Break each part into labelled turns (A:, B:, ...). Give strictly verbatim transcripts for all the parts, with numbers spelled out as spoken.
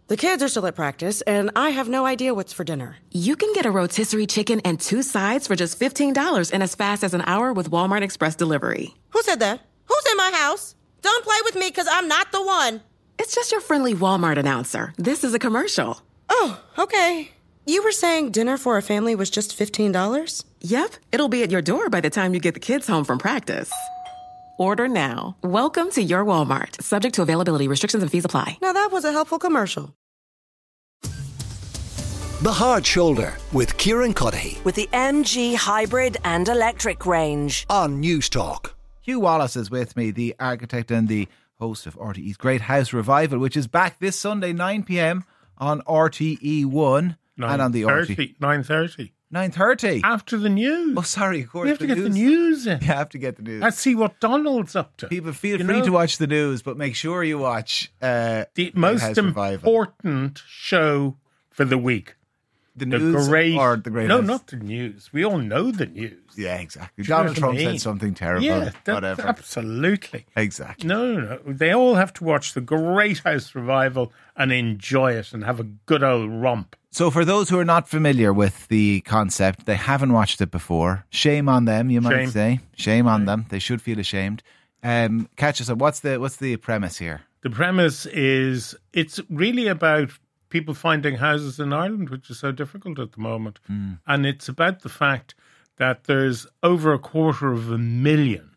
A: The kids are still at practice, and I have no idea what's for dinner.
B: You can get a rotisserie chicken and two sides for just fifteen dollars in as fast as an hour with Walmart Express Delivery.
A: Who said that? Who's in my house? Don't play with me, because I'm not the one.
B: It's just your friendly Walmart announcer. This is a commercial.
A: Oh, okay. You were saying dinner for a family was just fifteen dollars?
B: Yep, it'll be at your door by the time you get the kids home from practice. Order now. Welcome to your Walmart. Subject to availability, restrictions and fees apply.
A: Now that was a helpful commercial.
C: The Hard Shoulder with Kieran Cuddihy.
D: With the M G Hybrid and Electric range.
C: On News Talk.
E: Hugh Wallace is with me, the architect and the host of R T E's Great House Revival, which is back this Sunday, nine p.m. on R T E one and on the R T E.
F: nine thirty
E: nine thirty
F: After the news.
E: Oh, sorry, of course.
F: We have to
E: the
F: get
E: news.
F: the news in.
E: You have to get the news.
F: Let's see what Donald's up to.
E: People feel
F: You
E: free
F: know?
E: to watch the news, but make sure you watch uh,
F: The
E: Great
F: most
E: House Revival.
F: important show for the week.
E: The
F: The
E: news
F: great,
E: or the Great
F: No,
E: House?
F: not the news. We all know the news.
E: Yeah, exactly.
F: Do you know
E: Donald
F: what I
E: Trump
F: mean?
E: said something terrible.
F: Yeah, that,
E: whatever.
F: absolutely.
E: Exactly.
F: No, no, no. They all have to watch the Great House Revival and enjoy it and have a good old romp.
E: So for those who are not familiar with the concept, they haven't watched it before, shame on them, you might
F: Shame.
E: say. Shame on them. They should feel ashamed. Um, catch us up. What's the what's the premise here?
F: The premise is it's really about people finding houses in Ireland, which is so difficult at the moment.
E: Mm.
F: And it's about the fact that there's over a quarter of a million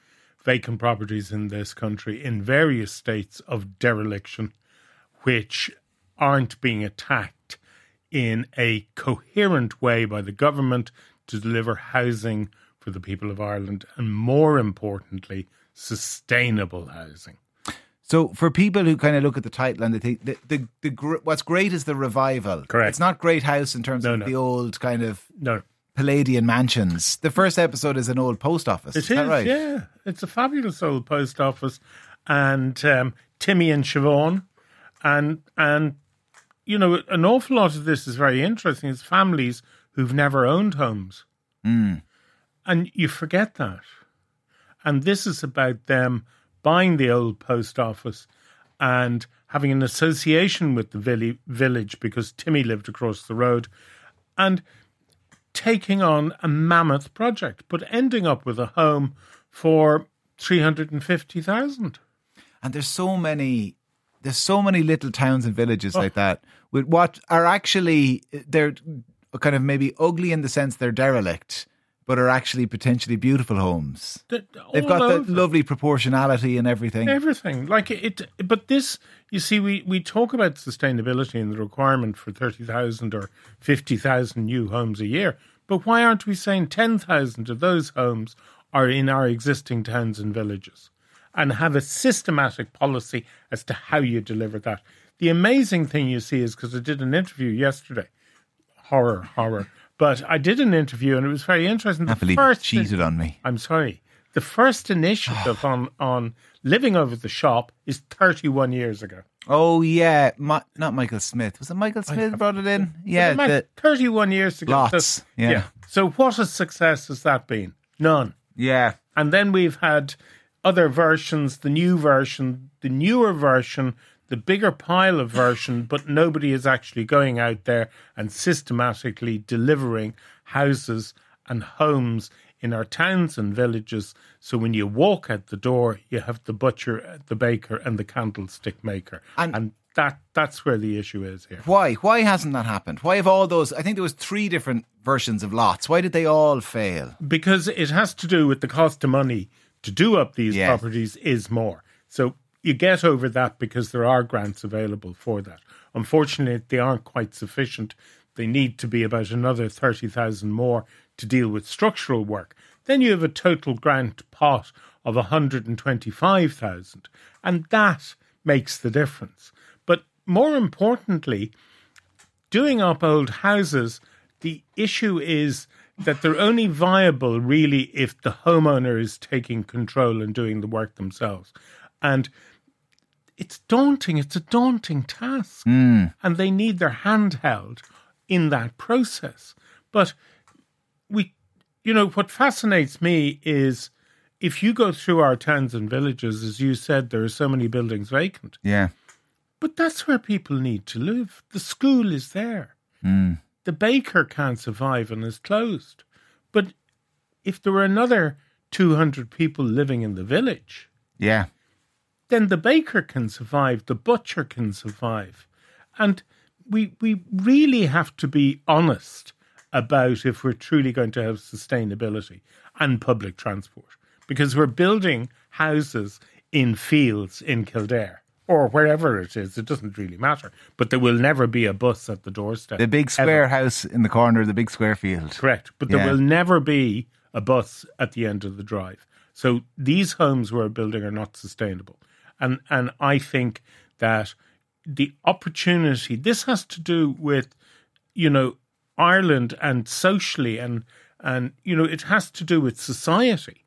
F: vacant properties in this country in various states of dereliction, which aren't being attacked in a coherent way by the government to deliver housing for the people of Ireland, and more importantly, sustainable housing.
E: So for people who kind of look at the title and they think the, the, the gr- what's great is the revival.
F: Correct.
E: It's not Great House in terms
F: No,
E: of
F: no.
E: the old kind of
F: No,
E: Palladian mansions. The first episode is an old post office.
F: it
E: is,
F: is,
E: that right?
F: yeah. It's a fabulous old post office, and um, Timmy and Siobhan, and and you know, an awful lot of this is very interesting. It's families who've never owned homes,
E: Mm.
F: and you forget that. And this is about them buying the old post office and having an association with the villi- village because Timmy lived across the road, and taking on a mammoth project, but ending up with a home for three hundred fifty thousand.
E: And there's so many there's so many little towns and villages like that with what are actually they're kind of maybe ugly in the sense they're derelict, but are actually potentially beautiful homes.
F: They've
E: They've got the lovely proportionality and everything.
F: Everything. Like it, but this, you see, we, we talk about sustainability and the requirement for thirty thousand or fifty thousand new homes a year. But why aren't we saying ten thousand of those homes are in our existing towns and villages, and have a systematic policy as to how you deliver that? The amazing thing you see is, because I did an interview yesterday, horror, horror, but I did an interview and it was very interesting.
E: I can't
F: The
E: believe
F: first
E: you cheated on me.
F: I'm sorry. The first initiative on, on living over the shop is thirty-one years ago.
E: Oh yeah, Ma- not Michael Smith. Was it Michael Smith who brought it in? Yeah,
F: But
E: the,
F: thirty-one years ago.
E: Lots,
F: So,
E: yeah.
F: So what a success has that been? None.
E: yeah.
F: And then we've had other versions, the new version, the newer version, the bigger pile of version, but nobody is actually going out there and systematically delivering houses and homes in our towns and villages. So when you walk out the door, you have the butcher, the baker, and the candlestick maker.
E: And-
F: And, that that's where the issue is here.
E: Why? Why hasn't that happened? Why have all those? I think there was three different versions of lots. Why did they all fail?
F: Because it has to do with the cost of money to do up these
E: Yes.
F: properties is more. So you get over that because there are grants available for that. Unfortunately, they aren't quite sufficient. They need to be about another thirty thousand more to deal with structural work. Then you have a total grant pot of one hundred twenty-five thousand, and that makes the difference. But more importantly, doing up old houses, the issue is that they're only viable really if the homeowner is taking control and doing the work themselves. And it's daunting. It's a daunting task.
E: Mm.
F: And they need their hand held in that process. But we, you know, what fascinates me is if you go through our towns and villages, as you said, there are so many buildings vacant.
E: Yeah.
F: But that's where people need to live. The school is there.
E: Mm.
F: The baker can't survive and is closed. But if there were another two hundred people living in the village,
E: Yeah.
F: then the baker can survive, the butcher can survive. And we we really have to be honest about if we're truly going to have sustainability and public transport. Because we're building houses in fields in Kildare or wherever it is. It doesn't really matter. But there will never be a bus at the doorstep.
E: The big square
F: ever.
E: house in the corner of the big square field.
F: Correct. But there
E: Yeah.
F: will never be a bus at the end of the drive. So these homes we're building are not sustainable. And and I think that the opportunity, this has to do with, you know, Ireland and socially and, and you know, it has to do with society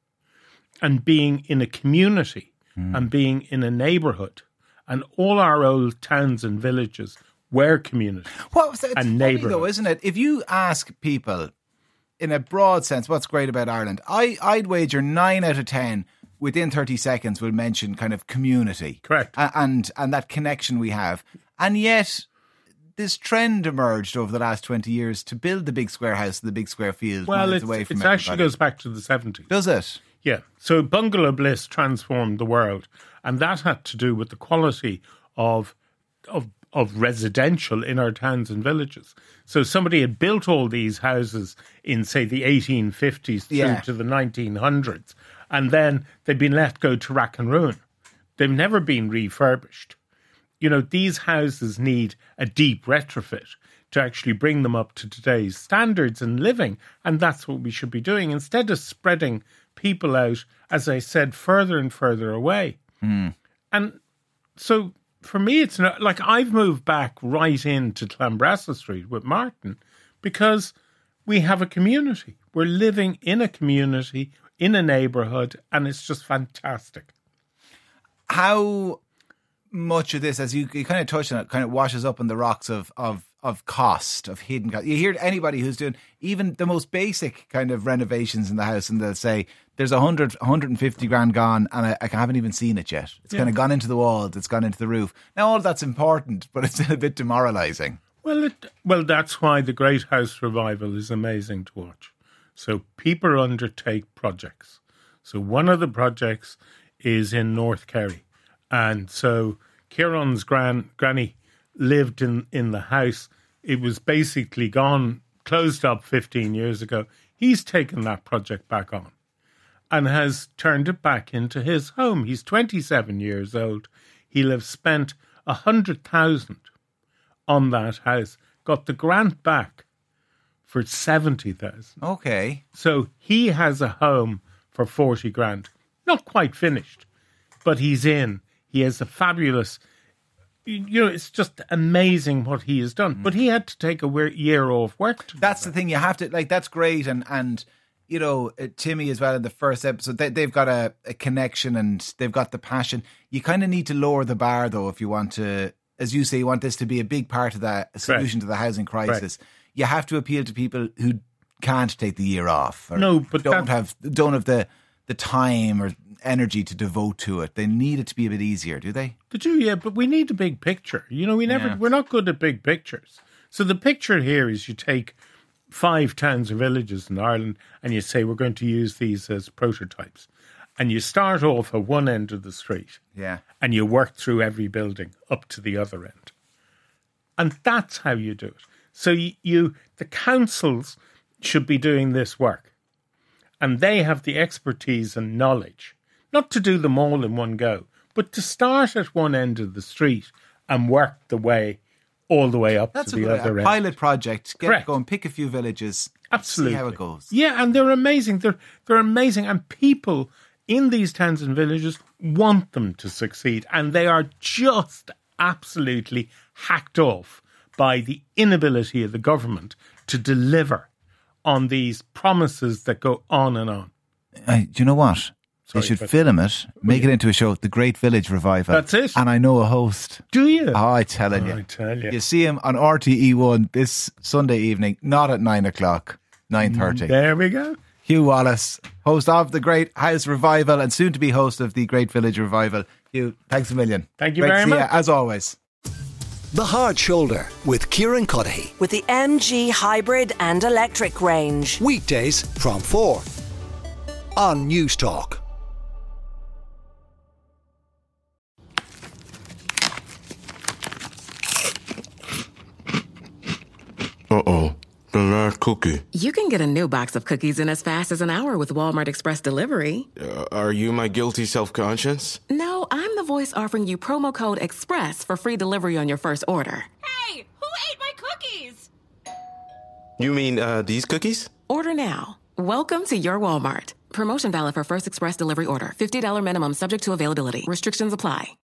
F: and being in a community mm. and being in a neighbourhood. And all our old towns and villages were communities
E: Well, it's
F: and
E: funny
F: neighbourhoods.
E: though, isn't it? If you ask people in a broad sense what's great about Ireland, I, I'd wager nine out of ten within thirty seconds will mention kind of community.
F: Correct.
E: A- And, and that connection we have. And yet this trend emerged over the last twenty years to build the big square house, the big square field.
F: Well,
E: miles
F: it's,
E: away from
F: it actually
E: everybody.
F: goes back to the seventies.
E: Does it?
F: Yeah. So Bungalow Bliss transformed the world, and that had to do with the quality of of of residential in our towns and villages. So somebody had built all these houses in, say, the eighteen fifties through
E: Yeah.
F: to the nineteen hundreds, and then they've been let go to rack and ruin. They've never been refurbished. You know, these houses need a deep retrofit to actually bring them up to today's standards and living. And that's what we should be doing instead of spreading people out, as I said, further and further away.
E: Mm.
F: And so for me, it's not like I've moved back right into Clanbrassil Street with Martin because we have a community. We're living in a community, in a neighbourhood, and it's just fantastic.
E: How much of this, as you, you kind of touched on it, kind of washes up on the rocks of, of, of cost, of hidden cost. You hear anybody who's doing even the most basic kind of renovations in the house and they'll say, there's a hundred, one hundred fifty grand gone and I, I haven't even seen it yet. It's
F: Yeah.
E: kind of gone into the walls, it's gone into the roof. Now all that's important, but it's a bit demoralising.
F: Well, it, well, that's why the Great House Revival is amazing to watch. So people undertake projects. So one of the projects is in North Kerry. And so Kieran's gran, granny lived in, in the house. It was basically gone, closed up fifteen years ago. He's taken that project back on and has turned it back into his home. He's twenty-seven years old. He'll have spent one hundred thousand on that house, got the grant back for seventy thousand.
E: Okay.
F: So he has a home for forty grand. Not quite finished, but he's in. He has a fabulous, you know, it's just amazing what he has done. But he had to take a weir- year off work. To do
E: That's
F: that.
E: the thing, you have to, like, that's great. And, and you know, uh, Timmy as well in the first episode, they, they've got a, a connection and they've got the passion. You kind of need to lower the bar, though, if you want to, as you say, you want this to be a big part of the solution to the housing crisis. You have to appeal to people who can't take the year off. Or
F: No, but
E: don't
F: that-
E: have don't have the the time or energy to devote to it. They need it to be a bit easier, do they?
F: They do, yeah, but we need a big picture. You know, we never,
E: Yeah.
F: we're not good at big pictures. So the picture here is you take five towns or villages in Ireland and you say, we're going to use these as prototypes. And you start off at one end of the street
E: Yeah.
F: and you work through every building up to the other end. And that's how you do it. So you, you the councils should be doing this work. And they have the expertise and knowledge, not to do them all in one go, but to start at one end of the street and work the way all the way up
E: That's
F: to
E: a,
F: the
E: good,
F: other
E: a
F: end.
E: pilot project. Get
F: Correct.
E: it going, pick a few villages,
F: Absolutely.
E: see how it goes.
F: Yeah, and they're amazing. They're they're amazing. And people in these towns and villages want them to succeed. And they are just absolutely hacked off by the inability of the government to deliver on these promises that go on and on.
E: Uh, do you know what? They
F: Sorry,
E: should
F: but-
E: film it, make it into a show, The Great Village Revival.
F: That's it.
E: And I know a host.
F: Do you?
E: Oh, I'm telling
F: I
E: you.
F: tell you.
E: You see him on R T E one this Sunday evening, not at nine o'clock, nine thirty.
F: There we go.
E: Hugh Wallace, host of The Great House Revival and soon to be host of The Great Village Revival. You. Thanks a million.
F: Thank you
E: Great to
F: very
E: see
F: much.
E: you, as always.
C: The Hard Shoulder with Kieran Cuddihy.
D: With the M G hybrid and electric range.
C: Weekdays from four on News Talk.
G: Uh-oh. The last cookie.
B: You can get a new box of cookies in as fast as an hour with Walmart Express Delivery.
G: Uh, are you my guilty self-conscience?
B: No, I'm the voice offering you promo code EXPRESS for free delivery on your first order.
H: Hey, who ate my cookies?
G: You mean, uh, these cookies?
B: Order now. Welcome to your Walmart. Promotion valid for first express delivery order. fifty dollars minimum subject to availability. Restrictions apply.